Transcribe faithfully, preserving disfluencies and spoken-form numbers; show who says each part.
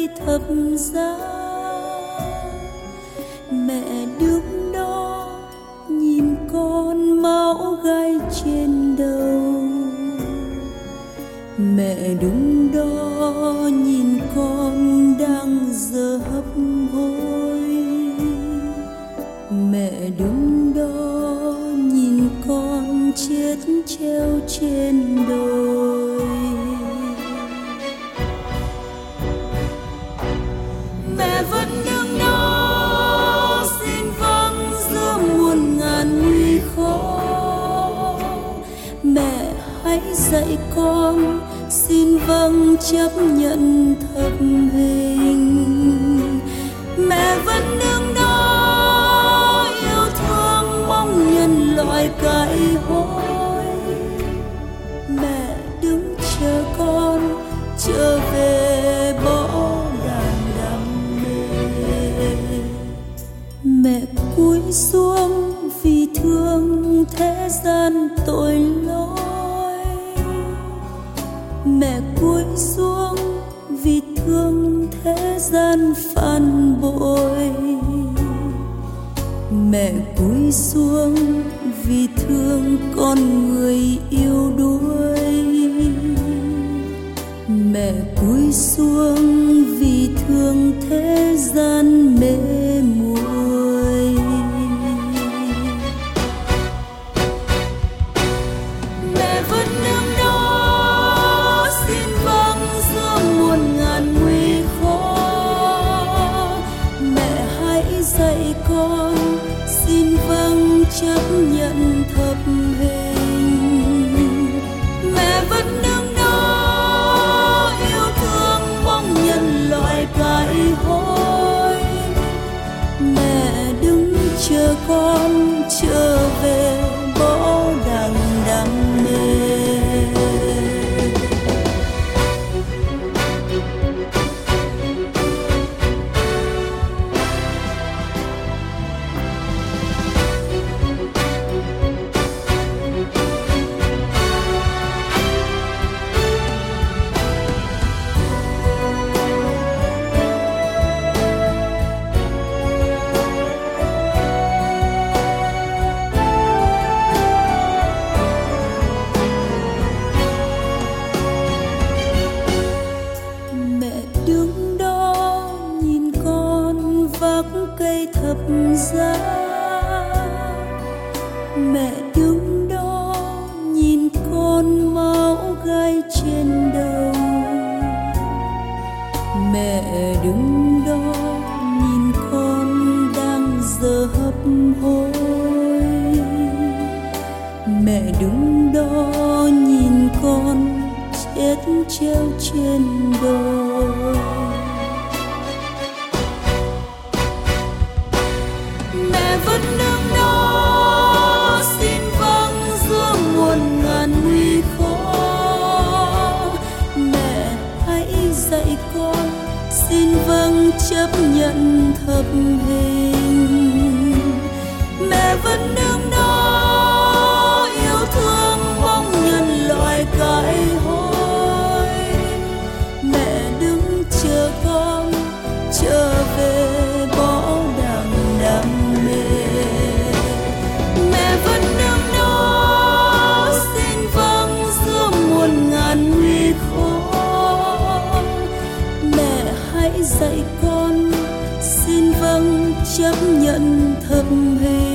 Speaker 1: thập giá. Mẹ đứng đó nhìn con máu gai trên đầu, mẹ đứng đó nhìn con đang giờ hấp hối, mẹ đứng đó nhìn con chết treo trên đồi. Mẹ vẫn đứng đó xin vâng giữa muôn ngàn nguy khó. Mẹ hãy dạy con xin vâng chấp nhận thập hình. Mẹ vẫn đứng đó yêu thương mong nhân loại cải hối. Mẹ đứng chờ con trở về bỏ đàn đam mê. Mẹ cúi xuống vì thương thế gian tội lỗi. Mẹ cúi xuống vì thương thế gian phản bội. Mẹ cúi xuống vì thương con người yêu đuối. Mẹ cúi xuống vì thương thế gian mê muội. Mẹ vẫn đứng đó xin vâng giữa muôn ngàn nguy khó. Mẹ hãy dạy con xin vâng chấp nhận thập hình. Mẹ vẫn đứng đó yêu thương mong nhân loại cải hối. Mẹ đứng chờ con trở về bỏ đàn đam mê. Cây thập giá. Mẹ đứng đó nhìn con máu gai trên đầu. Mẹ đứng đó nhìn con đang giờ hấp hối. Mẹ đứng đó nhìn con chết treo trên đồi. Mẹ vẫn đứng đó xin vâng giữa muôn ngàn nguy khó. Mẹ hãy dạy con xin vâng chấp nhận thập hình. Mẹ vẫn đứng đó yêu thương mong nhân loại cải hối. Mẹ đứng chờ con trở về bỏ đàn đam mê. Mẹ vẫn đứng đó xin vâng giữa muôn ngàn nguy khó. Mẹ hãy dạy con xin vâng chấp nhận thập hình.